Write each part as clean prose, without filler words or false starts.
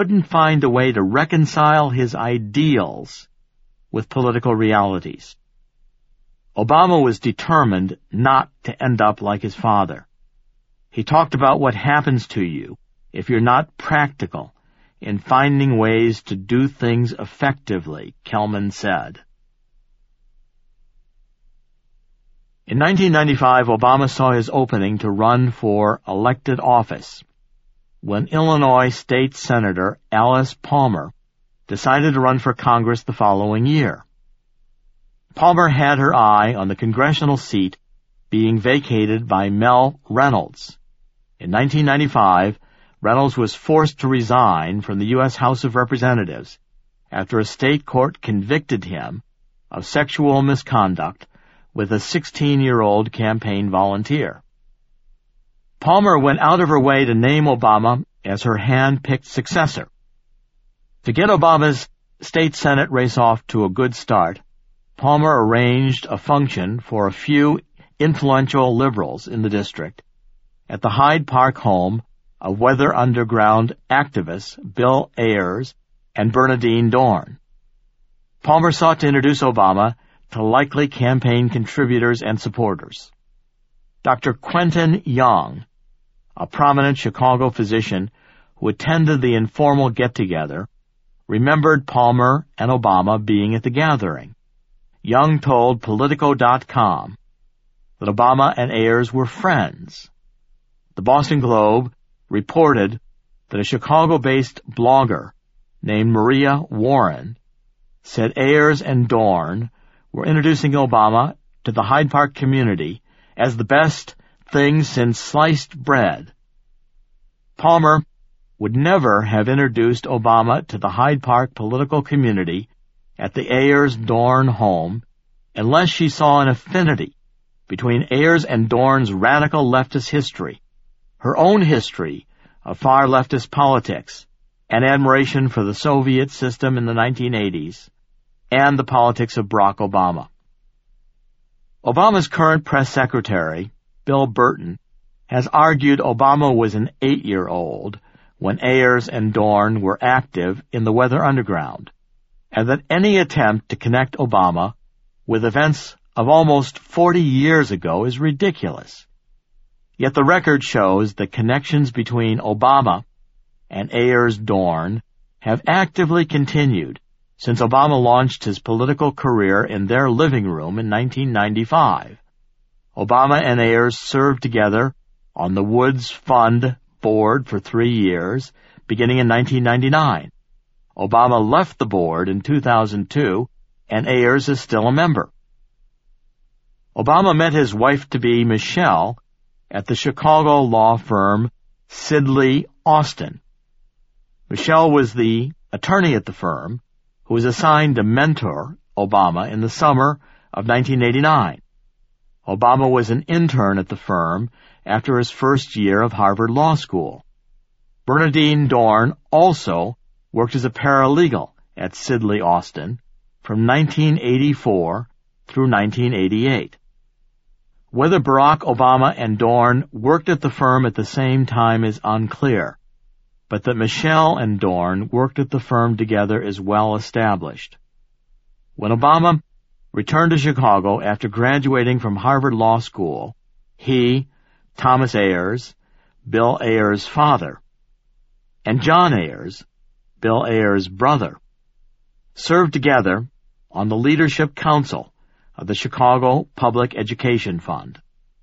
couldn't find a way to reconcile his ideals with political realities. Obama was determined not to end up like his father. He talked about what happens to you if you're not practical in finding ways to do things effectively, Kelman said. In 1995, Obama saw his opening to run for elected office when Illinois State Senator Alice Palmer decided to run for Congress the following year. Palmer had her eye on the congressional seat being vacated by Mel Reynolds. In 1995, Reynolds was forced to resign from the U.S. House of Representatives after a state court convicted him of sexual misconduct with a 16-year-old campaign volunteer. Palmer went out of her way to name Obama as her hand-picked successor. To get Obama's state Senate race off to a good start, Palmer arranged a function for a few influential liberals in the district at the Hyde Park home of Weather Underground activists Bill Ayers and Bernardine Dohrn. Palmer sought to introduce Obama to likely campaign contributors and supporters. Dr. Quentin Young, a prominent Chicago physician who attended the informal get-together, remembered Palmer and Obama being at the gathering. Young told Politico.com that Obama and Ayers were friends. The Boston Globe reported that a Chicago-based blogger named Maria Warren said Ayers and Dohrn were introducing Obama to the Hyde Park community as the best thing since sliced bread. Palmer would never have introduced Obama to the Hyde Park political community at the Ayers-Dohrn home unless she saw an affinity between Ayers and Dohrn's radical leftist history, her own history of far leftist politics, and admiration for the Soviet system in the 1980s, and the politics of Barack Obama. Obama's current press secretary, Bill Burton, has argued Obama was an 8-year-old when Ayers and Dohrn were active in the Weather Underground, and that any attempt to connect Obama with events of almost 40 years ago is ridiculous. Yet the record shows that connections between Obama and Ayers-Dohrn have actively continued since Obama launched his political career in their living room in 1995. Obama and Ayers served together on the Woods Fund board for 3 years, beginning in 1999. Obama left the board in 2002, and Ayers is still a member. Obama met his wife-to-be, Michelle, at the Chicago law firm Sidley Austin. Michelle was the attorney at the firm who was assigned to mentor Obama in the summer of 1989. Obama was an intern at the firm after his first year of Harvard Law School. Bernardine Dohrn also worked as a paralegal at Sidley Austin from 1984 through 1988. Whether Barack Obama and Dohrn worked at the firm at the same time is unclear, but that Michelle and Dohrn worked at the firm together is well established. When Obama returned to Chicago after graduating from Harvard Law School, he, Thomas Ayers, Bill Ayers' father, and John Ayers, Bill Ayers' brother, served together on the Leadership Council of the Chicago Public Education Fund.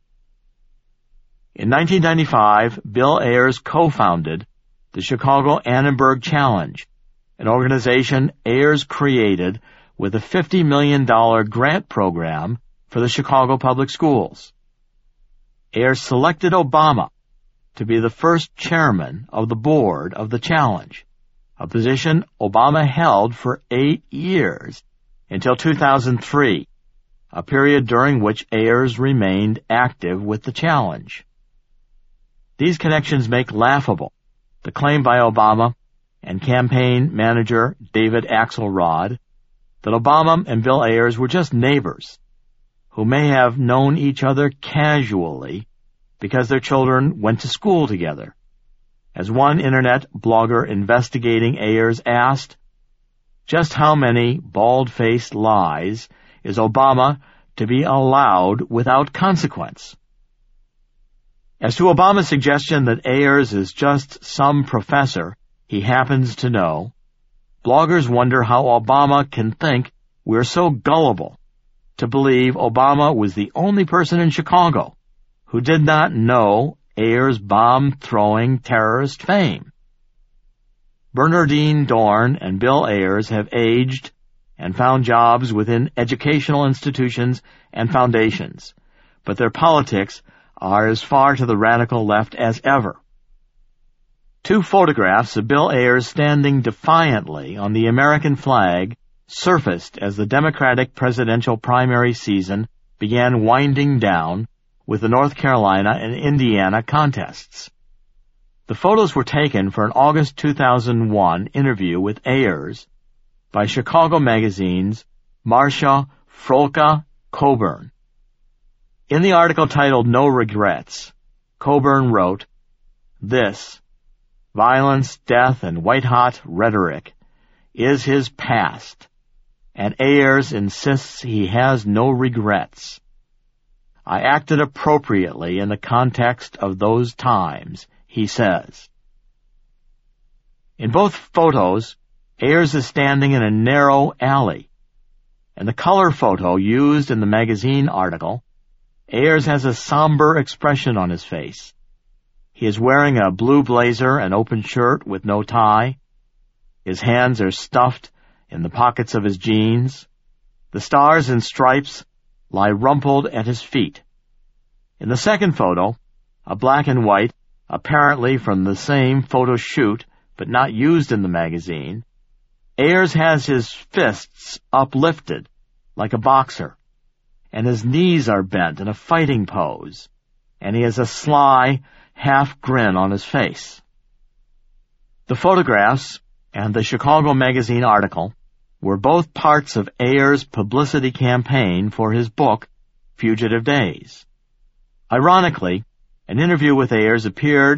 In 1995, Bill Ayers co-founded the Chicago Annenberg Challenge, an organization Ayers created with a $50 million grant program for the Chicago Public Schools. Ayers selected Obama to be the first chairman of the board of the challenge, a position Obama held for 8 years until 2003, a period during which Ayers remained active with the challenge. These connections make laughable the claim by Obama and campaign manager David Axelrod that Obama and Bill Ayers were just neighbors who may have known each other casually because their children went to school together. As one Internet blogger investigating Ayers asked, just how many bald-faced lies is Obama to be allowed without consequence? As to Obama's suggestion that Ayers is just some professor he happens to know, bloggers wonder how Obama can think we're so gullible to believe Obama was the only person in Chicago who did not know Ayers' bomb-throwing terrorist fame. Bernardine Dohrn and Bill Ayers have aged and found jobs within educational institutions and foundations, but their politics are as far to the radical left as ever. Two photographs of Bill Ayers standing defiantly on the American flag surfaced as the Democratic presidential primary season began winding down with the North Carolina and Indiana contests. The photos were taken for an August 2001 interview with Ayers by Chicago Magazine's Marcia Frolka Coburn. In the article titled No Regrets, Coburn wrote, "This, violence, death, and white-hot rhetoric, is his past, and Ayers insists he has no regrets. I acted appropriately in the context of those times," he says. In both photos, Ayers is standing in a narrow alley. In the color photo used in the magazine article, Ayers has a somber expression on his face. He is wearing a blue blazer and open shirt with no tie. His hands are stuffed in the pockets of his jeans. The stars and stripes lie rumpled at his feet. In the second photo, a black and white, apparently from the same photo shoot but not used in the magazine, Ayers has his fists uplifted like a boxer, and his knees are bent in a fighting pose, and he has a sly half grin on his face. The photographs and the Chicago Magazine article were both parts of Ayers' publicity campaign for his book, Fugitive Days. Ironically, an interview with Ayers appeared